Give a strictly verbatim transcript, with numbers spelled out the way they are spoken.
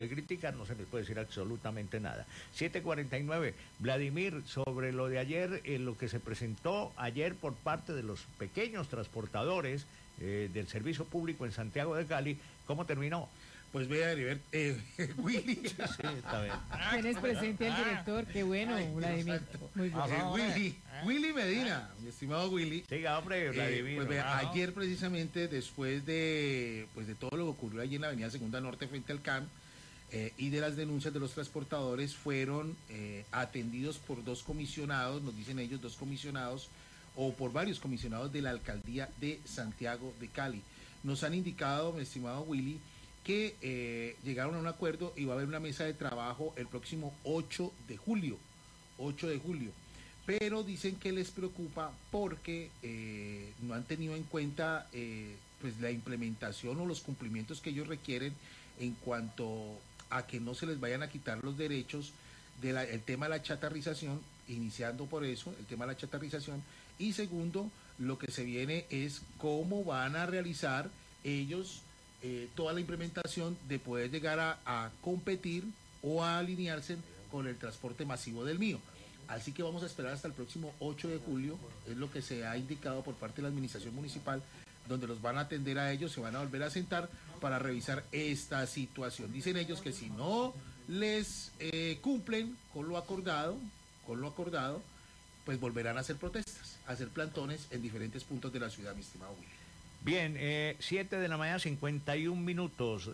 criticar, no se les puede decir absolutamente nada. siete cuarenta y nueve, Vladimir, sobre lo de ayer, eh, lo que se presentó ayer por parte de los pequeños transportadores eh, del servicio público en Santiago de Cali, ¿cómo terminó? Pues vea, Heriberto, eh, Willy. Sí, sí, está bien. Tienes presente al director, qué bueno, Ay, Vladimir. Muy bien. Eh, Willy, Willy Medina, mi estimado Willy. Siga, hombre, Vladimir. Eh, pues vea, Ajá. ayer precisamente, después de, pues de todo lo que ocurrió allí en la avenida Segunda Norte frente al C A M, eh, y de las denuncias de los transportadores, fueron eh, atendidos por dos comisionados, nos dicen ellos, dos comisionados, o por varios comisionados de la alcaldía de Santiago de Cali. Nos han indicado, mi estimado Willy, que eh, llegaron a un acuerdo y va a haber una mesa de trabajo el próximo ocho de julio, ocho de julio, pero dicen que les preocupa porque eh, no han tenido en cuenta eh, pues la implementación o los cumplimientos que ellos requieren en cuanto a que no se les vayan a quitar los derechos del de tema de la chatarrización, iniciando por eso el tema de la chatarrización, y segundo, lo que se viene es cómo van a realizar ellos Eh, toda la implementación de poder llegar a, a competir o a alinearse con el transporte masivo del mío. Así que vamos a esperar hasta el próximo ocho de julio, es lo que se ha indicado por parte de la administración municipal, donde los van a atender a ellos, se van a volver a sentar para revisar esta situación. Dicen ellos que si no les eh, cumplen con lo acordado, con lo acordado, pues volverán a hacer protestas, a hacer plantones en diferentes puntos de la ciudad, mi estimado Willy. Bien, eh, siete de la mañana, cincuenta y un minutos.